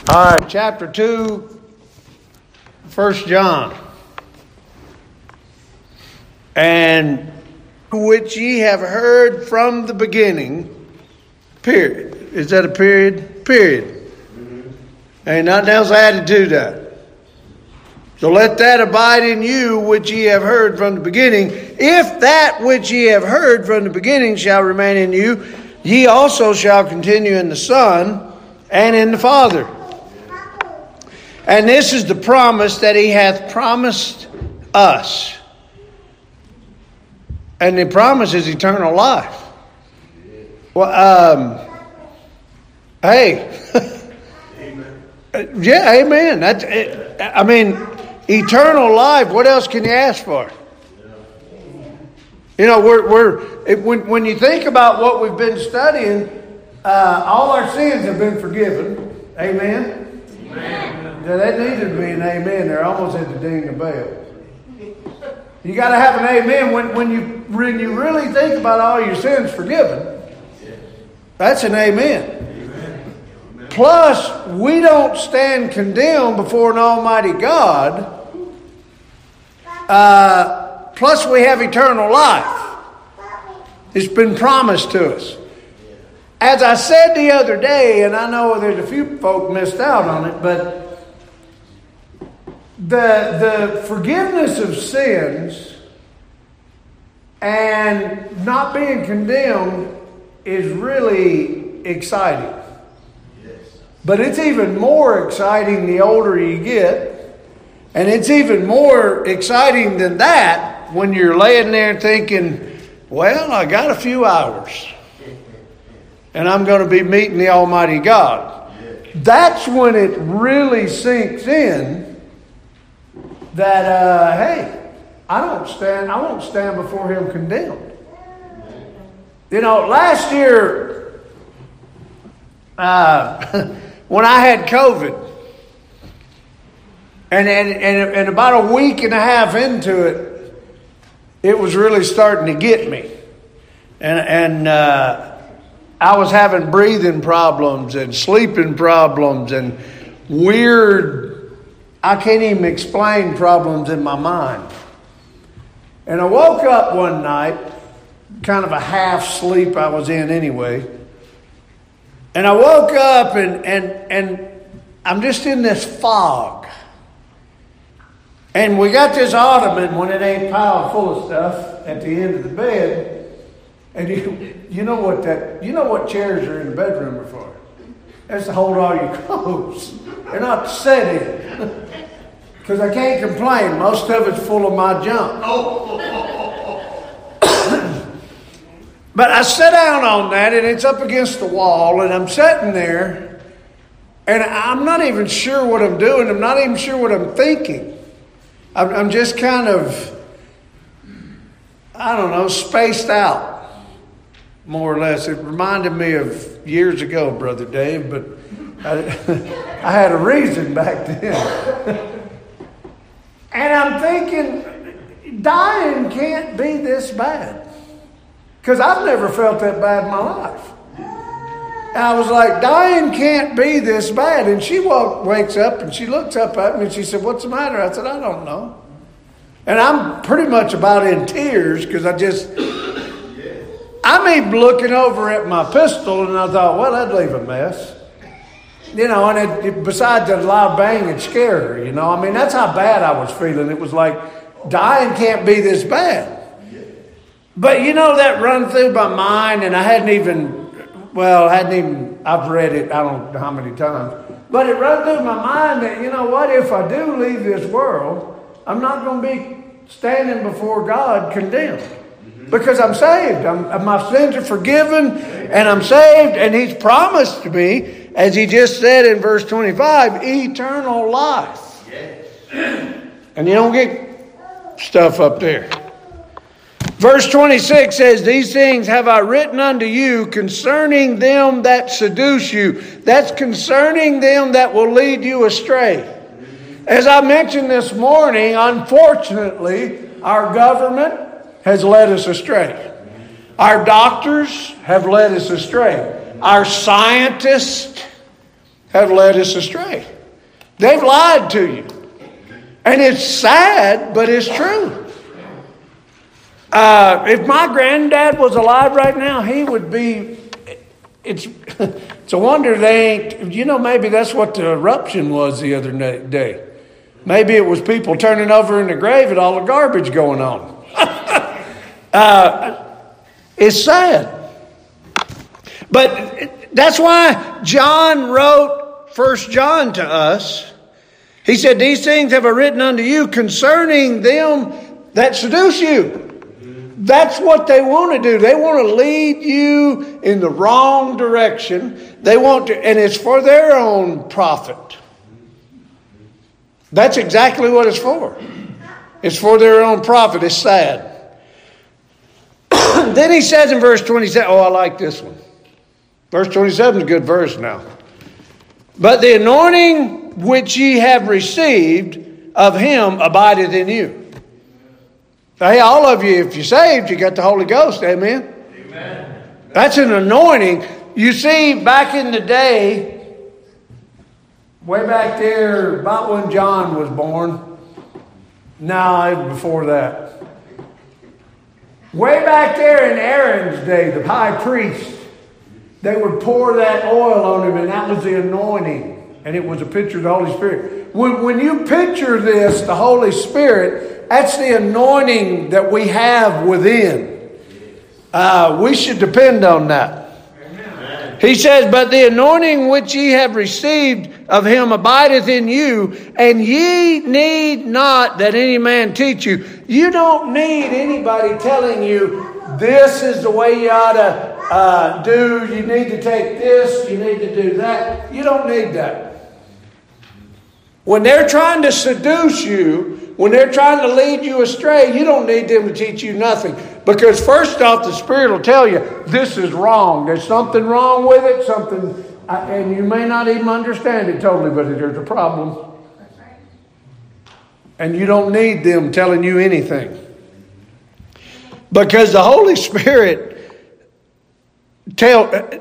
All right, chapter 2, 1 John. And which ye have heard from the beginning, period. Is that a period? Period. Ain't nothing else added to that. So let that abide in you which ye have heard from the beginning. If that which ye have heard from the beginning shall remain in you, ye also shall continue in the Son and in the Father. And this is the promise that he hath promised us. And the promise is eternal life. Well, hey. Amen. Yeah, amen. That's it. I mean, eternal life, what else can you ask for? You know, when you think about what we've been studying, all our sins have been forgiven. Amen? Amen. Now, that needed to be an amen there. I almost had to ding the bell. You got to have an amen when you really think about all your sins forgiven. That's an amen. Plus, we don't stand condemned before an almighty God. Plus, we have eternal life. It's been promised to us. As I said the other day, and I know there's a few folk missed out on it, but the forgiveness of sins and not being condemned is really exciting. But it's even more exciting the older you get. And it's even more exciting than that when you're laying there thinking, well, I got a few hours. And I'm going to be meeting the Almighty God. That's when it really sinks in that, hey, I won't stand before him condemned. You know, last year, when I had COVID, and about a week and a half into it, it was really starting to get me. And I was having breathing problems and sleeping problems and weird, I can't even explain problems in my mind. And I woke up one night, kind of a half sleep I was in anyway. And I woke up and I'm just in this fog. And we got this ottoman when it ain't piled full of stuff at the end of the bed. And you know what chairs are in the bedroom are for? That's to hold all your clothes. They're not to sit in. Because I can't complain. Most of it's full of my junk. But I sat down on that and it's up against the wall and I'm sitting there and I'm not even sure what I'm doing. I'm not even sure what I'm thinking. I'm just kind of, I don't know, spaced out. More or less. It reminded me of years ago, Brother Dave, but I had a reason back then. And I'm thinking, dying can't be this bad. Because I've never felt that bad in my life. And I was like, dying can't be this bad. And she wakes up and she looks up at me and she said, what's the matter? I said, I don't know. And I'm pretty much about in tears because I'm even looking over at my pistol and I thought, well, that'd leave a mess. You know, and besides the loud bang, it scared her, you know. I mean, that's how bad I was feeling. It was like, dying can't be this bad. But, you know, that run through my mind and I've read it, I don't know how many times. But it run through my mind that, you know what, if I do leave this world, I'm not going to be standing before God condemned. Because I'm saved. My sins are forgiven and I'm saved. And he's promised to me, as he just said in verse 25, eternal life. And you don't get stuff up there. Verse 26 says, these things have I written unto you concerning them that seduce you. That's concerning them that will lead you astray. As I mentioned this morning, unfortunately, our government has led us astray. Our doctors have led us astray. Our scientists have led us astray. They've lied to you. And it's sad, but it's true. If my granddad was alive right now, he would be... It's a wonder they ain't... maybe that's what the eruption was the other day. Maybe it was people turning over in the grave and all the garbage going on. It's sad. But that's why John wrote 1 John to us. He said, these things have I written unto you concerning them that seduce you. That's what they want to do. They want to lead you in the wrong direction. They want to, and it's for their own profit. That's exactly what it's for. It's for their own profit. It's sad. Then he says in verse 27, I like this one. Verse 27 is a good verse now. But the anointing which ye have received of him abideth in you. Hey, all of you, if you're saved, you got the Holy Ghost. Amen? Amen. That's an anointing. You see, back in the day, way back there, about when John was born. No, before that. Way back there in Aaron's day, the high priest, they would pour that oil on him, and that was the anointing. And it was a picture of the Holy Spirit. When you picture this, the Holy Spirit, that's the anointing that we have within. We should depend on that. Amen. He says, but the anointing which ye have received of him abideth in you, and ye need not that any man teach you. You don't need anybody telling you, this is the way you ought to do. You need to take this. You need to do that. You don't need that. When they're trying to seduce you, when they're trying to lead you astray, you don't need them to teach you nothing. Because first off, the Spirit will tell you, this is wrong. There's something wrong with it. And you may not even understand it totally, but there's a problem. And you don't need them telling you anything. Because the Holy Spirit all right,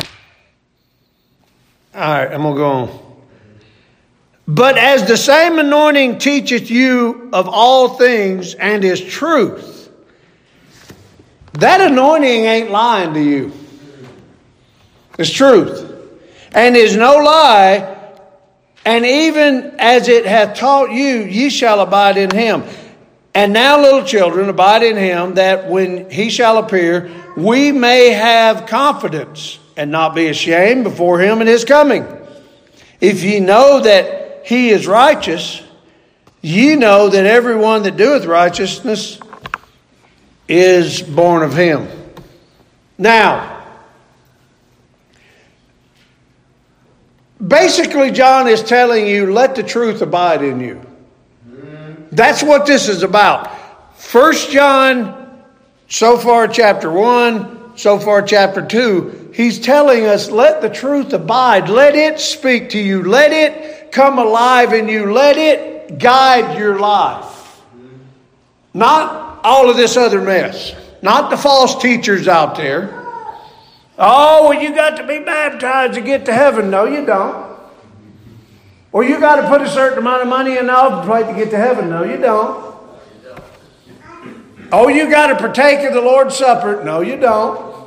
I'm going to go on. But as the same anointing teacheth you of all things and is truth, that anointing ain't lying to you. It's truth. And is no lie, and even as it hath taught you, ye shall abide in him. And now, little children, abide in him, that when he shall appear, we may have confidence and not be ashamed before him in his coming. If ye know that he is righteous, ye know that everyone that doeth righteousness is born of him. Now, basically, John is telling you, let the truth abide in you. That's what this is about. 1 John, so far chapter 1, so far chapter 2, he's telling us, let the truth abide. Let it speak to you. Let it come alive in you. Let it guide your life. Not all of this other mess. Not the false teachers out there. Oh, well, you got to be baptized to get to heaven. No, you don't. Or you got to put a certain amount of money in the offering plate to get to heaven. No, you don't. Oh, you got to partake of the Lord's Supper. No, you don't.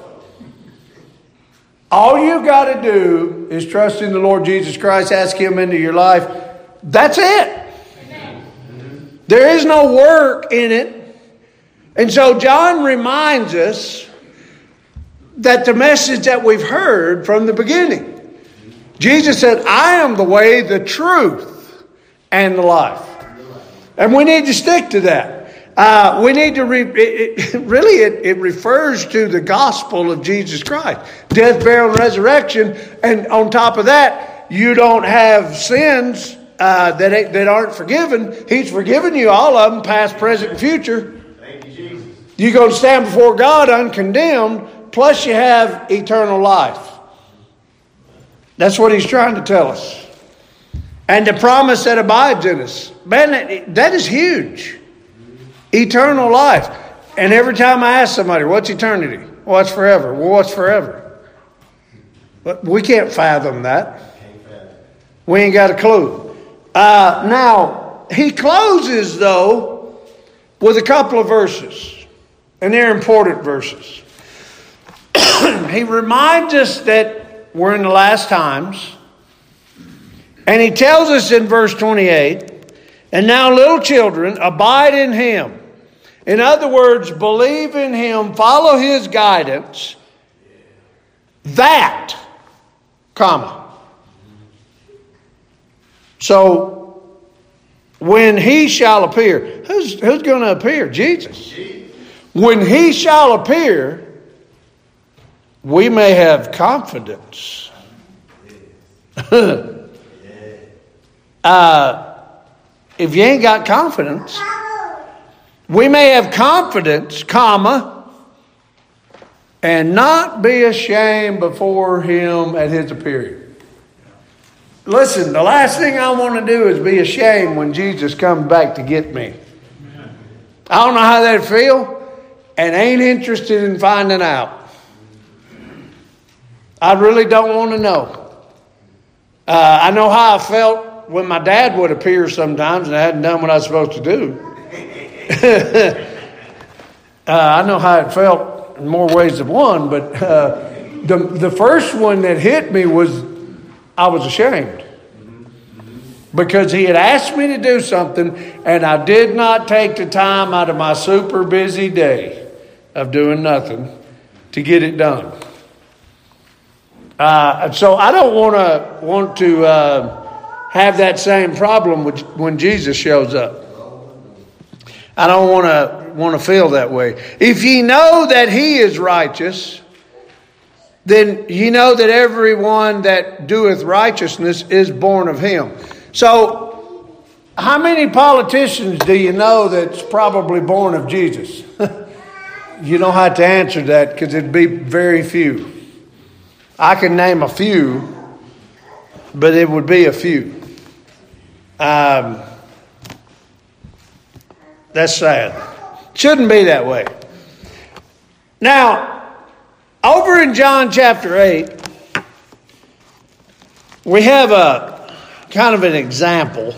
All you got to do is trust in the Lord Jesus Christ, ask him into your life. That's it. Amen. There is no work in it. And so John reminds us that the message that we've heard from the beginning. Jesus said, I am the way, the truth, and the life. And we need to stick to that. We need to, it refers to the gospel of Jesus Christ. Death, burial, and resurrection. And on top of that, you don't have sins that aren't forgiven. He's forgiven you all of them, past, present, and future. Thank you, Jesus. You're going to stand before God uncondemned, plus you have eternal life. That's what he's trying to tell us. And the promise that abides in us. Man, that is huge. Eternal life. And every time I ask somebody, what's eternity? Well, it's forever. Well, what's forever? But we can't fathom that. We ain't got a clue. Now, he closes, though, with a couple of verses. And they're important verses. He reminds us that we're in the last times. And he tells us in verse 28, and now little children, abide in him. In other words, believe in him, follow his guidance. That, comma. So, when he shall appear, who's going to appear? Jesus. When he shall appear, we may have confidence. If you ain't got confidence, we may have confidence, comma, and not be ashamed before him at his appearing. Listen, the last thing I want to do is be ashamed when Jesus comes back to get me. I don't know how that'd feel, and ain't interested in finding out. I really don't want to know. I know how I felt when my dad would appear sometimes and I hadn't done what I was supposed to do. I know how it felt in more ways than one, but the first one that hit me was I was ashamed. Because he had asked me to do something and I did not take the time out of my super busy day of doing nothing to get it done. So I don't want to have that same problem when Jesus shows up. I don't want to feel that way. If ye know that he is righteous, then ye know that everyone that doeth righteousness is born of him. So, how many politicians do you know that's probably born of Jesus? You don't have to answer that because it'd be very few. I can name a few, but it would be a few. That's sad. Shouldn't be that way. Now, over in John chapter 8, we have a kind of an example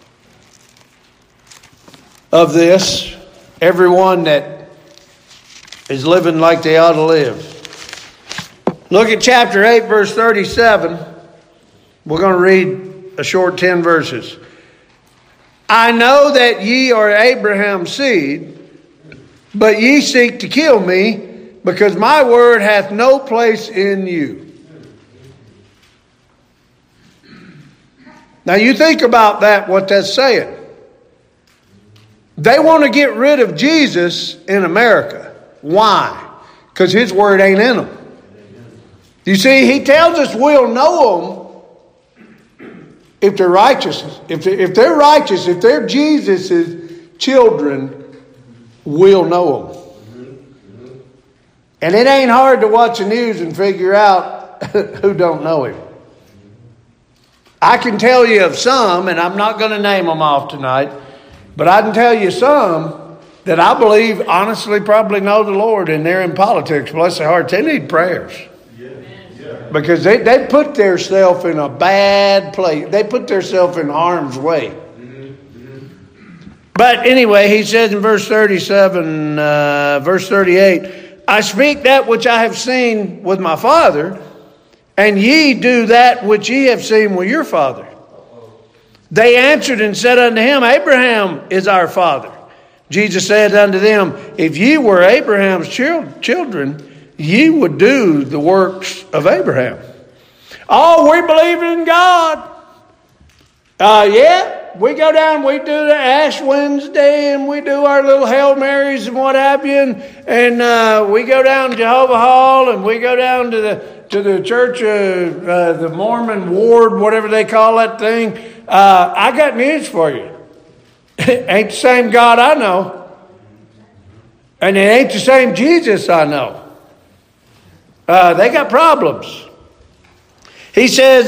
of this. Everyone that is living like they ought to live. Look at chapter 8, verse 37. We're going to read a short 10 verses. I know that ye are Abraham's seed, but ye seek to kill me, because my word hath no place in you. Now you think about that, what that's saying. They want to get rid of Jesus in America. Why? Because his word ain't in them. You see, he tells us we'll know them if they're righteous. If they're righteous, if they're Jesus' children, we'll know them. And it ain't hard to watch the news and figure out who don't know him. I can tell you of some, and I'm not going to name them off tonight, but I can tell you some that I believe honestly probably know the Lord, and they're in politics. Bless their hearts. They need prayers. Because they put themselves in a bad place. They put themselves in harm's way. But anyway, he says in verse 37, verse 38, I speak that which I have seen with my father, and ye do that which ye have seen with your father. They answered and said unto him, Abraham is our father. Jesus said unto them, if ye were Abraham's children, ye would do the works of Abraham. Oh, we believe in God. Yeah, we go down, we do the Ash Wednesday, and we do our little Hail Marys and what have you, and we go down to Jehovah Hall, and we go down to the church, the Mormon ward, whatever they call that thing. I got news for you. Ain't the same God I know. And it ain't the same Jesus I know. They got problems. He says,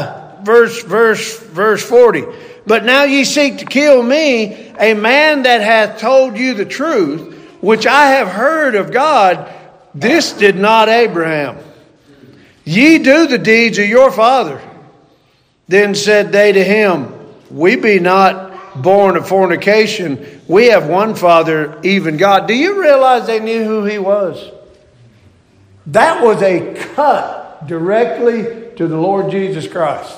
verse 40, but now ye seek to kill me, a man that hath told you the truth, which I have heard of God. This did not Abraham. Ye do the deeds of your father. Then said they to him, we be not born of fornication. We have one Father, even God. Do you realize they knew who he was? That was a cut directly to the Lord Jesus Christ.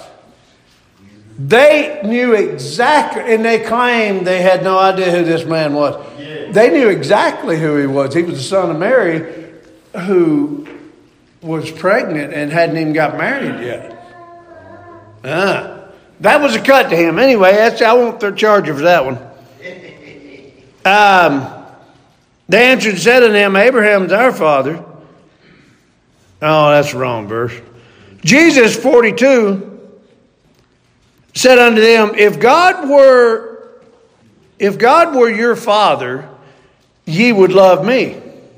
They knew exactly, and they claimed they had no idea who this man was. Yeah. They knew exactly who he was. He was the son of Mary, who was pregnant and hadn't even got married yet. That was a cut to him. Anyway, I won't charge you for that one. They answered and said unto him, Abraham's our father. Oh, that's the wrong verse. Jesus, 42, said unto them, If God were your father, ye would love me.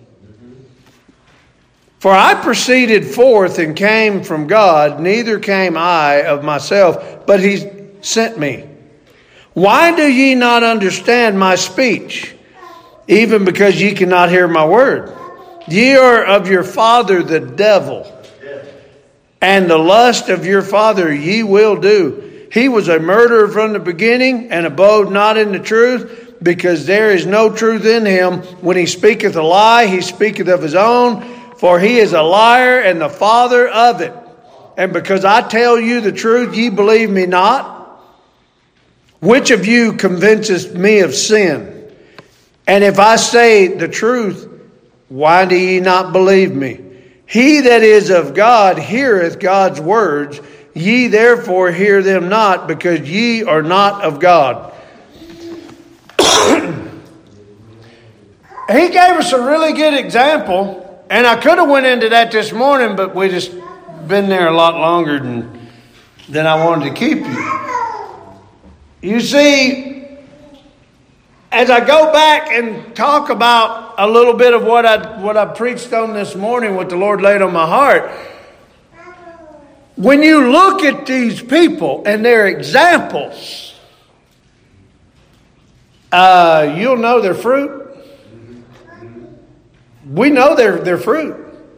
For I proceeded forth and came from God, neither came I of myself, but he sent me. Why do ye not understand my speech, even because ye cannot hear my word? Ye are of your father the devil, and the lust of your father ye will do. He was a murderer from the beginning, and abode not in the truth, because there is no truth in him. When he speaketh a lie, he speaketh of his own, for he is a liar and the father of it. And because I tell you the truth, ye believe me not. Which of you convinces me of sin? And if I say the truth, why do ye not believe me? He that is of God heareth God's words. Ye therefore hear them not, because ye are not of God. He gave us a really good example. And I could have went into that this morning, but we just been there a lot longer than I wanted to keep you. You see, as I go back and talk about a little bit of what I preached on this morning, what the Lord laid on my heart, when you look at these people and their examples, you'll know their fruit. We know their fruit.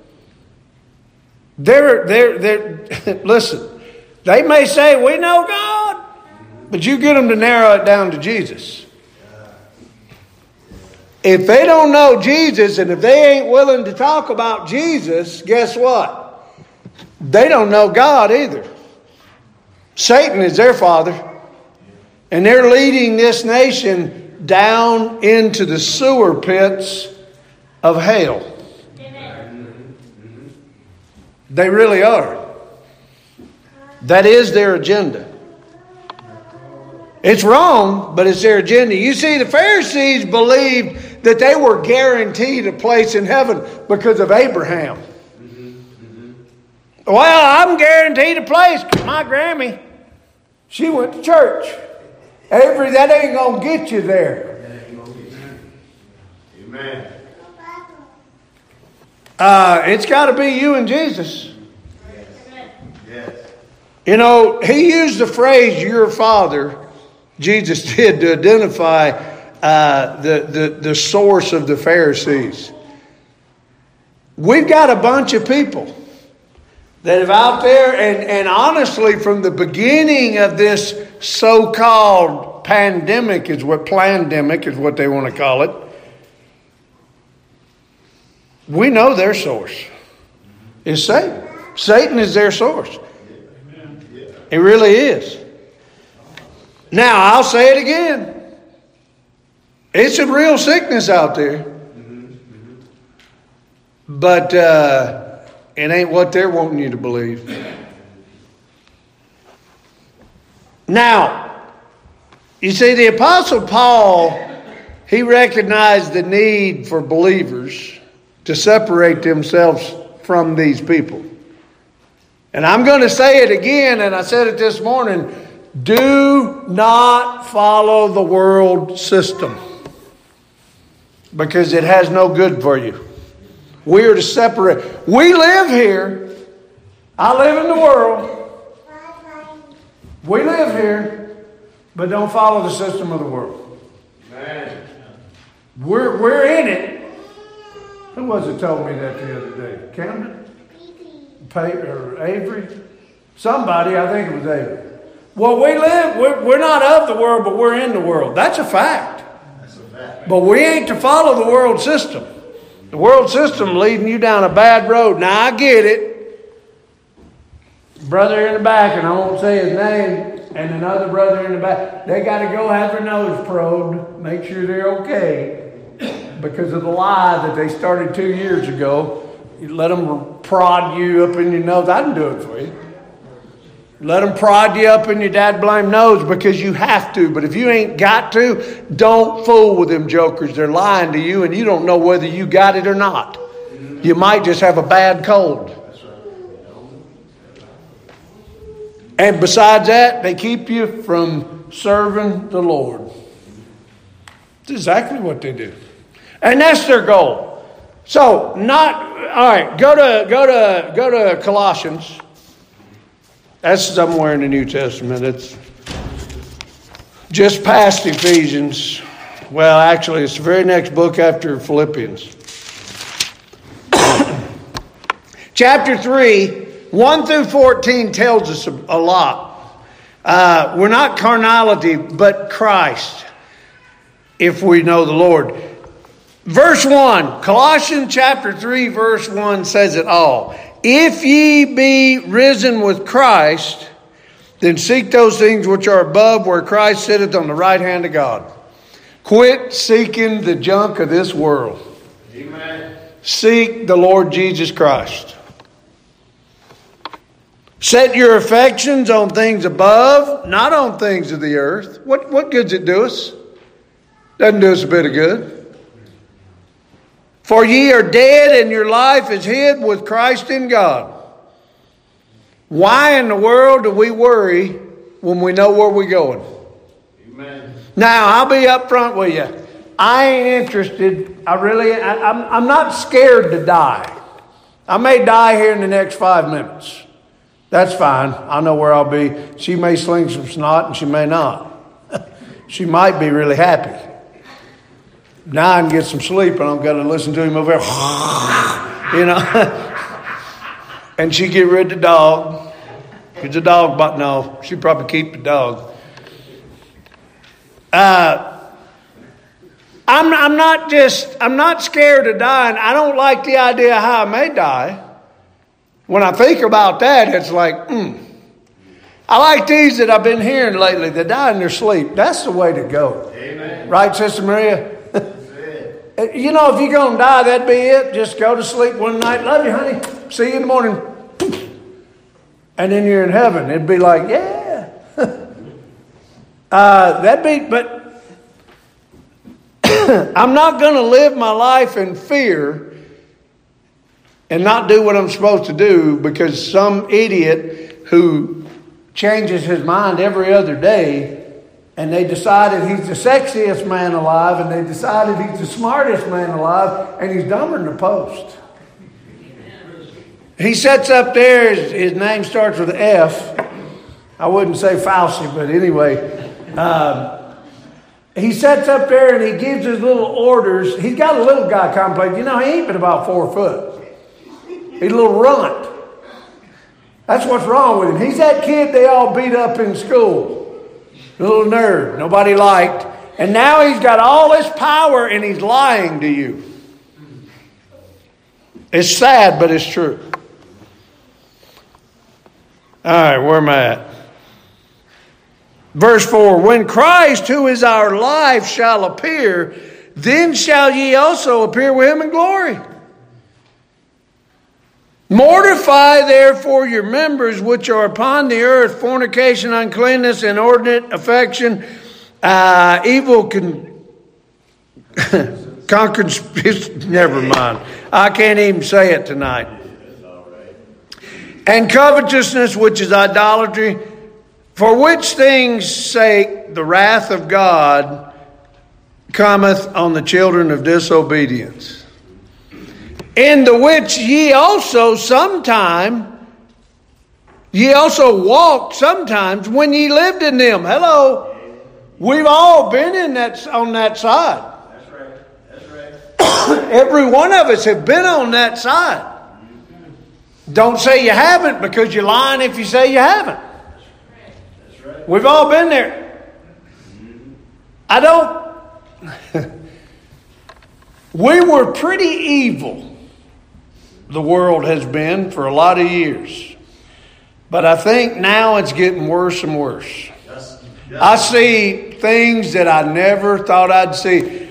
They're listen, they may say, we know God, but you get them to narrow it down to Jesus. If they don't know Jesus, and if they ain't willing to talk about Jesus, guess what? They don't know God either. Satan is their father, and they're leading this nation down into the sewer pits of hell. They really are. That is their agenda. It's wrong, but it's their agenda. You see, the Pharisees believed that they were guaranteed a place in heaven because of Abraham. Well, I'm guaranteed a place because my Grammy, she went to church. Avery, that ain't going to get you there. Amen. It's got to be you and Jesus. Yes. You know, he used the phrase your father, Jesus did, to identify the source of the Pharisees. We've got a bunch of people that have out there, and honestly, from the beginning of this so-called pandemic is what they want to call it. We know their source is Satan. Satan is their source. It really is. Now, I'll say it again. It's a real sickness out there. But it ain't what they're wanting you to believe. Now, you see, the Apostle Paul, he recognized the need for believers to separate themselves from these people. And I'm going to say it again, and I said it this morning. Do not follow the world system, because it has no good for you. We are to separate. We live here. I live in the world. We live here, but don't follow the system of the world. Man. We're in it. Who was it told me that the other day? Camden? Or Avery? Somebody, I think it was Avery. Well, we're not of the world, but we're in the world. That's a fact. But we ain't to follow the world system. The world system leading you down a bad road. Now, I get it. Brother in the back, and I won't say his name, and another brother in the back, they got to go have their nose probed, make sure they're okay, because of the lie that they started 2 years ago. You let them prod you up in your nose. I can do it for you. Let them prod you up in your dad blame nose because you have to. But if you ain't got to, don't fool with them jokers. They're lying to you and you don't know whether you got it or not. You might just have a bad cold. And besides that, they keep you from serving the Lord. That's exactly what they do. And that's their goal. So, all right, go to Colossians. That's somewhere in the New Testament. It's just past Ephesians. Well, actually, it's the very next book after Philippians. Chapter 3, 1 through 14 tells us a lot. We're not carnality, but Christ, if we know the Lord. Verse 1, Colossians chapter 3, verse 1 says it all. If ye be risen with Christ, then seek those things which are above, where Christ sitteth on the right hand of God. Quit seeking the junk of this world. Amen. Seek the Lord Jesus Christ. Set your affections on things above, not on things of the earth. What good's it do us? Doesn't do us a bit of good. For ye are dead, and your life is hid with Christ in God. Why in the world do we worry when we know where we're going? Amen. Now, I'll be up front with you. I ain't interested. I'm not scared to die. I may die here in the next 5 minutes. That's fine. I know where I'll be. She may sling some snot and she may not. She might be really happy. Now I can get some sleep and I've got to listen to him over there. You know. And she get rid of the dog. Because the dog, but no, she'd probably keep the dog. I'm not scared of dying. I don't like the idea of how I may die. When I think about that, it's like, I like these that I've been hearing lately. They die in their sleep. That's the way to go. Amen. Right, Sister Maria? You know, if you're going to die, that'd be it. Just go to sleep one night. Love you, honey. See you in the morning. And then you're in heaven. It'd be like, yeah. But I'm not going to live my life in fear and not do what I'm supposed to do because some idiot who changes his mind every other day, and they decided he's the sexiest man alive, and they decided he's the smartest man alive, and he's dumber than the post. He sits up there, his name starts with F. I wouldn't say Fauci, but anyway. He sits up there and he gives his little orders. He's got a little guy complex. You know, he ain't but about 4 foot. He's a little runt. That's what's wrong with him. He's that kid they all beat up in school. Little nerd, nobody liked. And now he's got all this power and he's lying to you. It's sad, but it's true. All right, where am I at? Verse 4, when Christ, who is our life, shall appear, then shall ye also appear with him in glory. Mortify therefore your members which are upon the earth, fornication, uncleanness, inordinate affection, evil never mind. I can't even say it tonight. And covetousness, which is idolatry, for which things' sake the wrath of God cometh on the children of disobedience. In the which ye also walked sometimes when ye lived in them. Hello. We've all been on that side. That's right. Every one of us have been on that side. Don't say you haven't, because you're lying if you say you haven't. That's right. We've all been there. We were pretty evil, the world has been for a lot of years. But I think now it's getting worse and worse. I see things that I never thought I'd see.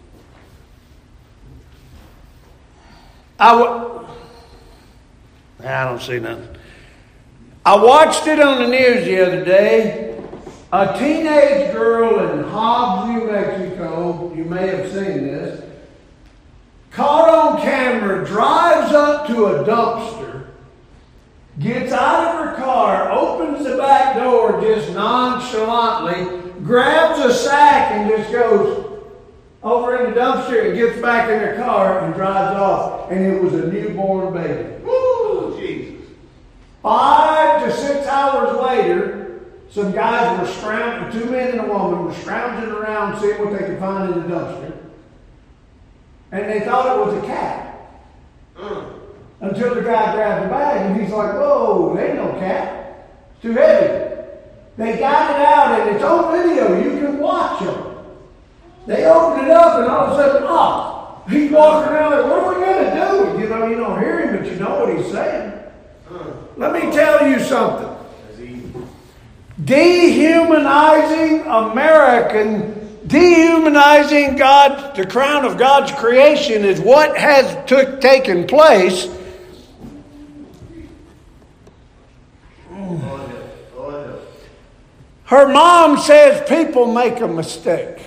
I don't see nothing. I watched it on the news the other day. A teenage girl in Hobbs, New Mexico, you may have seen this, caught on camera, drives up to a dumpster, gets out of her car, opens the back door just nonchalantly, grabs a sack and just goes over in the dumpster and gets back in her car and drives off. And it was a newborn baby. Woo! Jesus. 5 to 6 hours later, some guys were scrounging, 2 men and a woman were scrounging around seeing what they could find in the dumpster. And they thought it was a cat. Until the guy grabbed the bag and he's like, whoa, there ain't no cat. It's too heavy. They got it out and it's on video. You can watch them. They opened it up and all of a sudden, he's walking around like, what are we going to do? You don't hear him, but you know what he's saying. Let me tell you something. Dehumanizing dehumanizing God, the crown of God's creation is what has taken place. Her mom says people make a mistake.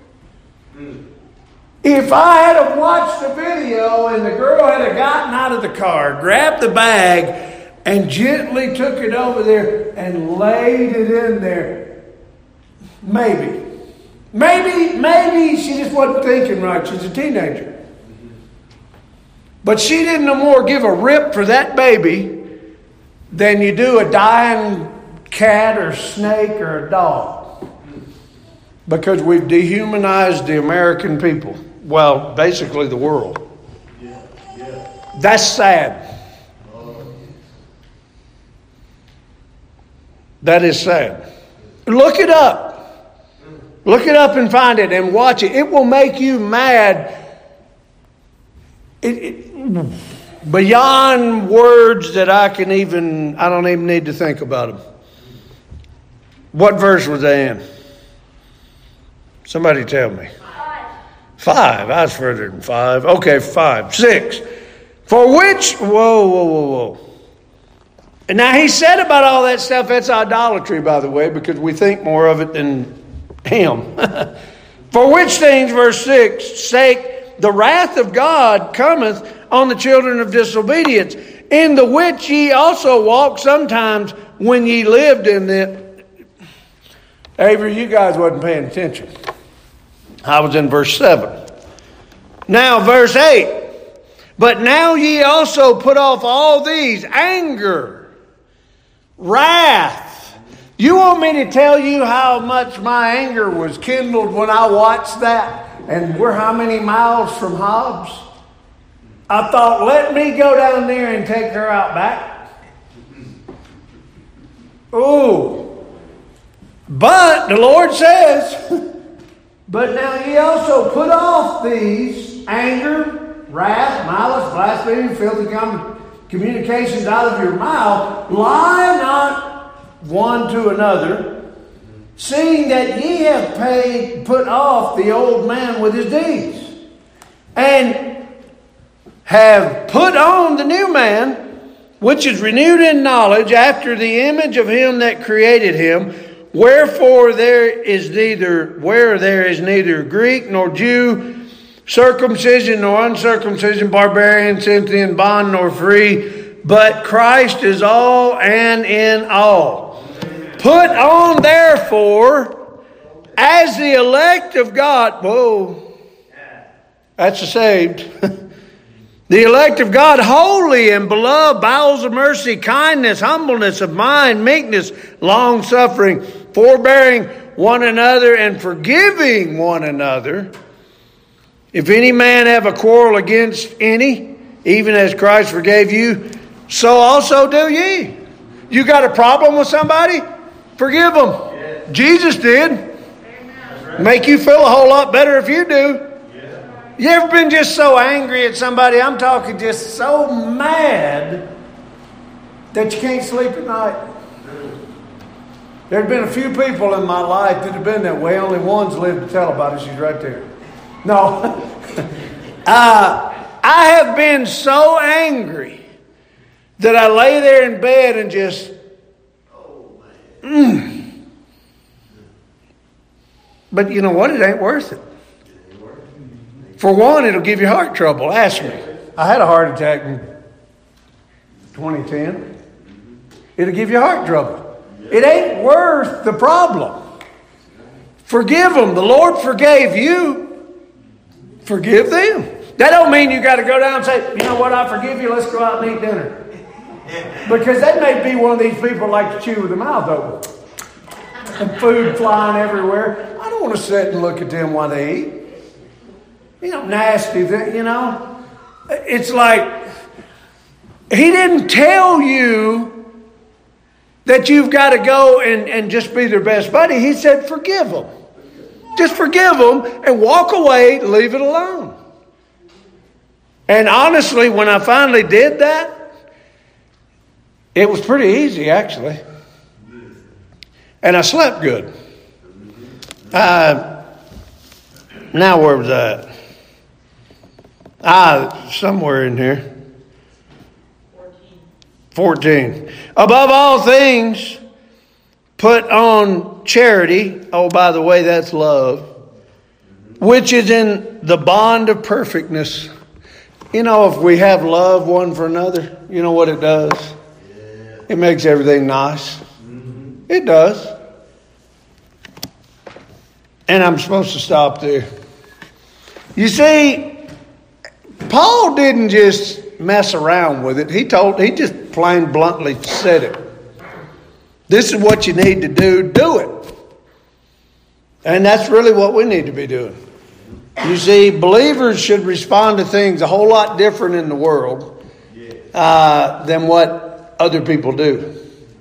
If I had watched the video and the girl had gotten out of the car, grabbed the bag, and gently took it over there and laid it in there, maybe she just wasn't thinking right. She's a teenager. But she didn't no more give a rip for that baby than you do a dying cat or snake or a dog. Because we've dehumanized the American people. Well, basically the world. That's sad. That is sad. Look it up. Look it up and find it and watch it. It will make you mad. Beyond words that I don't even need to think about them. What verse was they in? Somebody tell me. 5. I was further than 5. Okay, 5. 6. For which, whoa. And now he said about all that stuff, that's idolatry, by the way, because we think more of it than him. For which things, verse 6, sake, the wrath of God cometh on the children of disobedience, in the which ye also walked sometimes when ye lived in them. Avery, you guys wasn't paying attention. I was in verse 7. Now, verse 8. But now ye also put off all these: anger, wrath. You want me to tell you how much my anger was kindled when I watched that? And we're how many miles from Hobbs? I thought, let me go down there and take her out back. Oh. But the Lord says, but now ye also put off these: anger, wrath, malice, blasphemy, filthy communications out of your mouth. Lie not one to another, seeing that ye have put off the old man with his deeds, and have put on the new man, which is renewed in knowledge after the image of him that created him. Wherefore there is neither Greek nor Jew, circumcision nor uncircumcision, barbarian, Scythian, bond nor free, but Christ is all and in all. Put on therefore as the elect of God. Whoa, that's the saved. The elect of God, holy and beloved, bowels of mercy, kindness, humbleness of mind, meekness, long-suffering, forbearing one another, and forgiving one another. If any man have a quarrel against any, even as Christ forgave you, so also do ye. You got a problem with somebody? Forgive them. Jesus did. Make you feel a whole lot better if you do. You ever been just so angry at somebody? I'm talking just so mad that you can't sleep at night. There have been a few people in my life that have been that way. Only one's lived to tell about it. She's right there. No. I have been so angry that I lay there in bed and just... But you know what? It ain't worth it. For one, it'll give you heart trouble. Ask me. I had a heart attack in 2010. It'll give you heart trouble. It ain't worth the problem. Forgive them. The Lord forgave you. Forgive them. That don't mean you got to go down and say, you know what, I forgive you. Let's go out and eat dinner. Because they may be one of these people like to chew with their mouth open. And food flying everywhere. I don't want to sit and look at them while they eat. You know, nasty, you know. It's like, he didn't tell you that you've got to go and just be their best buddy. He said, forgive them. Just forgive them and walk away, leave it alone. And honestly, when I finally did that, it was pretty easy, actually. And I slept good. Now, where was that? Somewhere in here. 14. Above all things, put on charity. Oh, by the way, that's love. Which is in the bond of perfectness. You know, if we have love one for another, you know what it does? It makes everything nice. It does. And I'm supposed to stop there. You see, Paul didn't just mess around with it. He just plain bluntly said it. This is what you need to do. Do it. And that's really what we need to be doing. You see, believers should respond to things a whole lot different in the world than what other people do.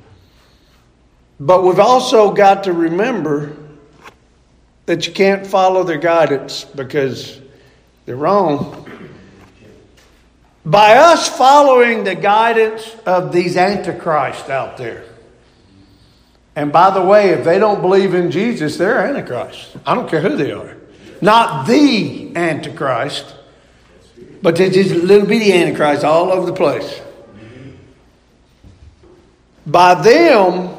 But we've also got to remember that you can't follow their guidance because they're wrong. By us following the guidance of these antichrists out there. And by the way, if they don't believe in Jesus, they're antichrists. I don't care who they are. Not the antichrist, but they're just little bitty antichrists all over the place. By them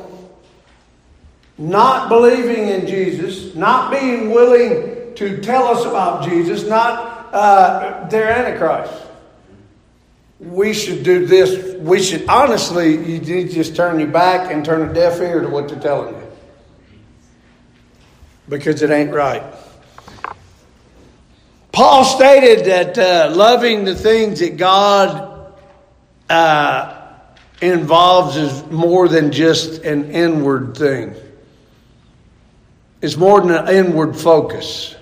not believing in Jesus, not being willing to tell us about Jesus, they're antichrists. We should do this. We should, honestly, you need to just turn your back and turn a deaf ear to what they're telling you. Because it ain't right. Paul stated that loving the things that God involves is more than just an inward thing. It's more than an inward focus.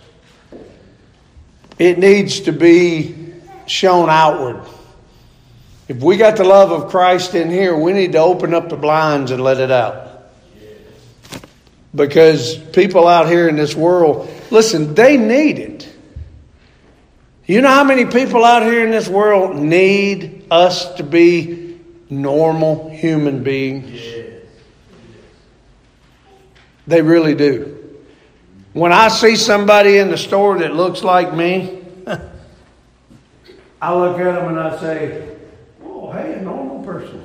It needs to be shown outward. If we got the love of Christ in here, we need to open up the blinds and let it out. Because people out here in this world, listen, they need it. You know how many people out here in this world need us to be normal human beings? They really do. When I see somebody in the store that looks like me, I look at them and I say, oh, hey, a normal person.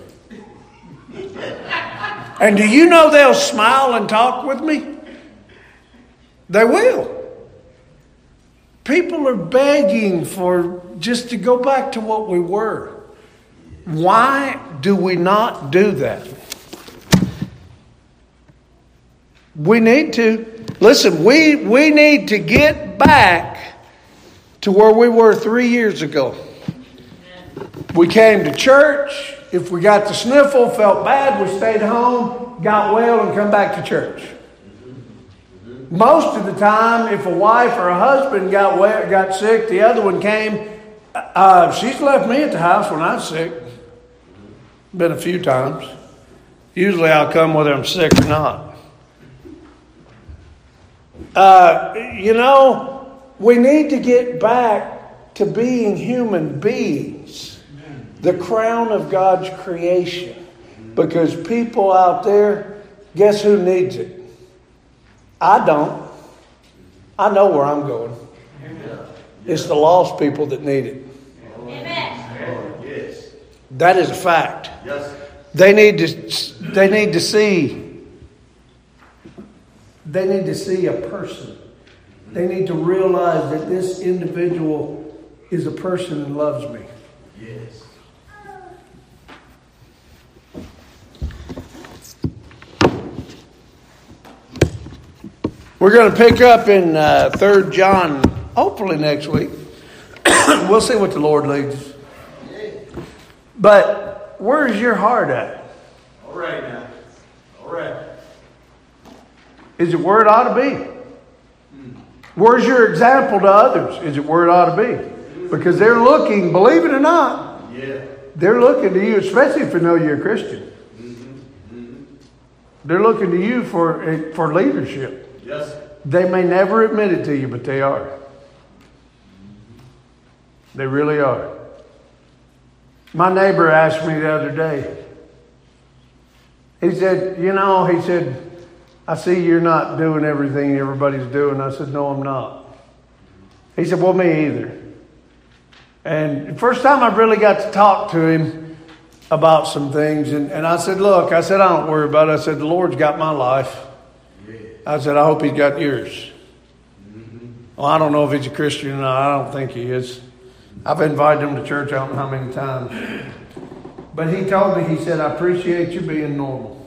And do you know they'll smile and talk with me? They will. People are begging for just to go back to what we were. Why do we not do that? We need to. Listen, we need to get back to where we were 3 years ago. We came to church. If we got the sniffle, felt bad, we stayed home, got well, and come back to church. Most of the time, if a wife or a husband got sick, the other one came. She's left me at the house when I'm sick. Been a few times. Usually I'll come whether I'm sick or not. We need to get back to being human beings, the crown of God's creation. Because people out there, guess who needs it? I don't. I know where I'm going. It's the lost people that need it. Yes. That is a fact. Yes. They need to see a person. They need to realize that this individual is a person and loves me. Yes. We're going to pick up in 3 John, hopefully next week. We'll see what the Lord leads us. But where's your heart at? All right now. All right. Is it where it ought to be? Where's your example to others? Is it where it ought to be? Because they're looking, believe it or not, they're looking to you, especially if they know you're a Christian. They're looking to you for leadership. Yes. They may never admit it to you, but they are. They really are. My neighbor asked me the other day. He said, I see you're not doing everything everybody's doing. I said, no, I'm not. He said, well, me either. And the first time I really got to talk to him about some things. And I said, look, I don't worry about it. I said, the Lord's got my life. I said, I hope he's got yours. Well, I don't know if he's a Christian or not. I don't think he is. I've invited him to church I don't know how many times. But he told me, he said, I appreciate you being normal.